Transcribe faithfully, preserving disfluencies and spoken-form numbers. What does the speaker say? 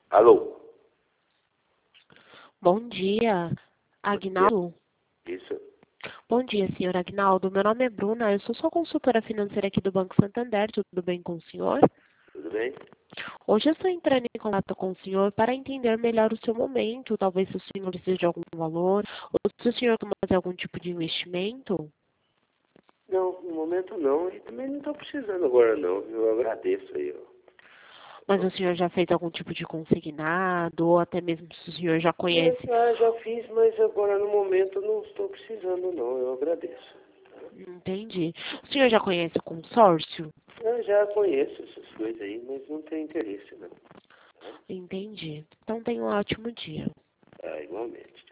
Alô? Bom dia, Agnaldo. Isso. Bom dia, senhor Agnaldo. Meu nome é Bruna, eu sou sua consultora financeira aqui do Banco Santander. Tudo bem com o senhor? Tudo bem? Hoje eu estou entrando em contato com o senhor para entender melhor o seu momento. Talvez se o senhor precise de algum valor, ou se o senhor quer fazer algum tipo de investimento. Não, no momento não. E também não estou precisando agora não. Eu agradeço aí, ó. Mas o senhor já fez algum tipo de consignado, ou até mesmo se o senhor já conhece. Ah, já fiz, mas agora no momento não estou precisando não. Eu agradeço. Entendi. O senhor já conhece o consórcio? Eu já conheço essas coisas aí, mas não tenho interesse não. Entendi. Então tenha um ótimo dia. Ah, igualmente.